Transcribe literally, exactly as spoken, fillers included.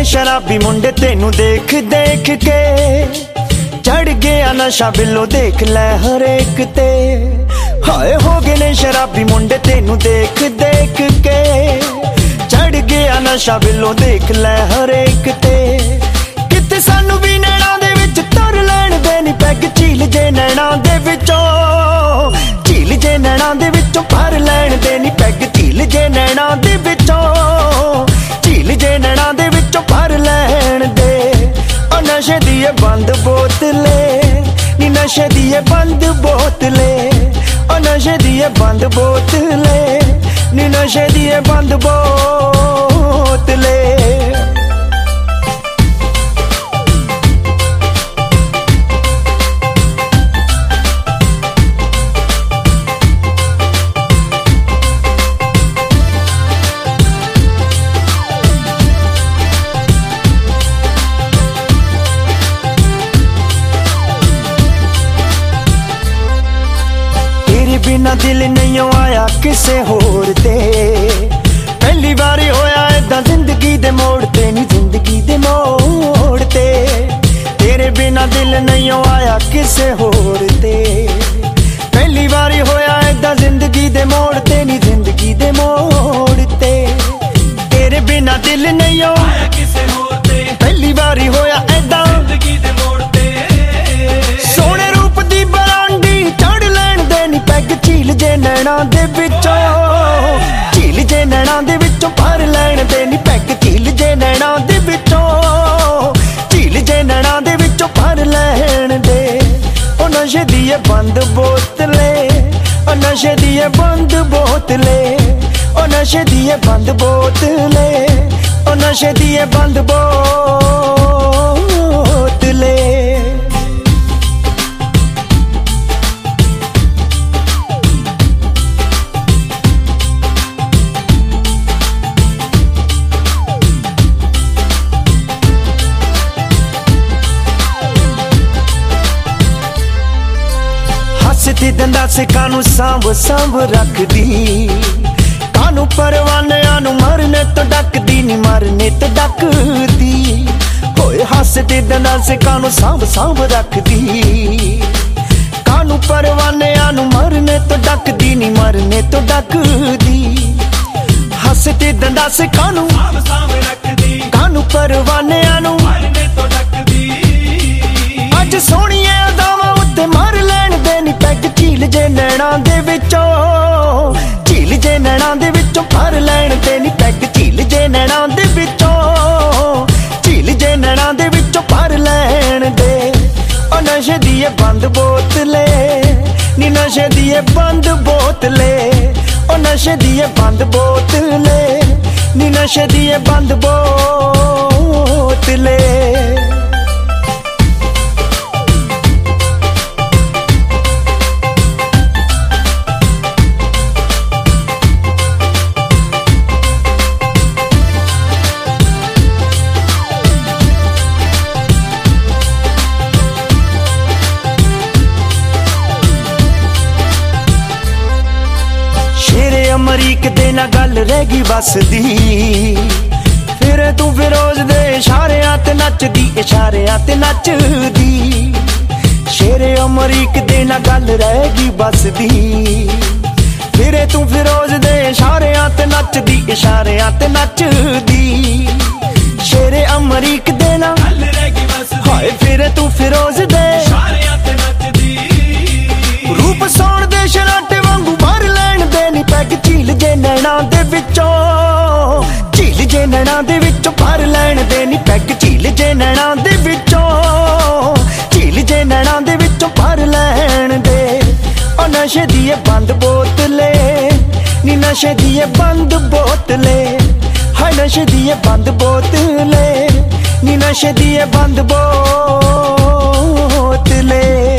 ने शराबी मुंडे तेनू देख देख के, चढ़ गया नशा बिलो देख लै हर एक ते। हाय हो गए ने शराबी मुंडे तेनू देख देख के, चढ़ गया नशा बिलो देख लै हर एक ते। किते सानू भी नैना दे विच तर लैण दे नी पैग, झील जे नैना दे विचों, झील जे नैना दे विचों भर लैण दे नी पैग, झील जे नैना दे विचों, झील जे नैना दे विचों भर लैण दे। ओ नशे दी ये बंद बोतले नी, नशे दी ये बंद बोतले, ओ नशे दी ये बंद बोतले नी, नशे दी ये बंद बोतले। बिना दिल नहीं आया किसे होर ते, पहली बारी होया ऐदा जिंदगी दे मोड़ ते नी, जिंदगी दे मोड़ ते। तेरे बिना दिल नहीं आया किसे होर ते, पहली बारी होया ऐदा जिंदगी दे मोड़ ते नी, जिंदगी दे मोड़ ते। तेरे बिना दिल नहीं आया किसे होर ते, पहली बारी होया ऐदा जिंदगी दे मोड़ ते। सोने रूप दी बरांडी चढ़ लैण दे नी पैग, झील जे नैना दे विचों, झील जे नैना दे विचों भर लैण दे नी पैग, झील जे नैना दे विचों, झील जे नैना दे विचों भर लैण दे। ओ नशे दी ये बंद बोतले, ओ नशे दी ये बंद बोतले, ओ नशे दी ये बंद बोतले, ओ नशे दी ये बंद बोतले। हसदी दंदा से कानू सांभ सांभ रख दी, कानू परवानियां नू मरने तो डक दी नी, मरने तो डक दी। होए हसदी दंदा से कानू सांभ सांभ रख दी, कानू परवानियां नू मरने तो डक दी नी, मरने तो डक दी। हसदी दंदा से कानू सांभ सांभ रख दी, कानू परवानियां नू मरने तो डक दी। अज सोहणिए अदावां उत्ते मार लैण दे नी पैग, झील जे नैना दे विचों, झील जे नैना दे विचों भर लैण दे नी पैग, झील जे नैना दे विचों, झील जे नैना दे विचों भर लैण दे। ओ नशे दी ये बंद बोतले नी, नशे दी ये बंद बोतले, ओ नशे दी ये बंद बोतले नी, नशे दी ये बंद बोतले। अमरीक दे ना गल रह गई बस दी, फिर तू फिरोज दे इशारियां ते नचदी, इशारियां ते नचदी। शेरे अमरीक दे ना गल रह गई बस दी, फिर तू फिरोज दे इशारियां ते नचदी, इशारियां ते नचदी। शेरे अमरीक दे ना गल रह गई बस दी, हाय फिर तू फिरोज दे इशारियां ते नचदी। रूप सोण दे शराटे वांगू भर लैण दे नी पैग, झील जे नैना दे विचों, झील जे नैना दे विचों भर लैण दे नी पैग, झील जे नैना दे विचों, झील जे नैना दे विचों भर लैण दे। ओ नशे दी ये बंद बोतले नी, नशे दी ये बंद बोतले, हाय नशे दी ये बंद बोतले नी, नशे दी ये बंद बोतले।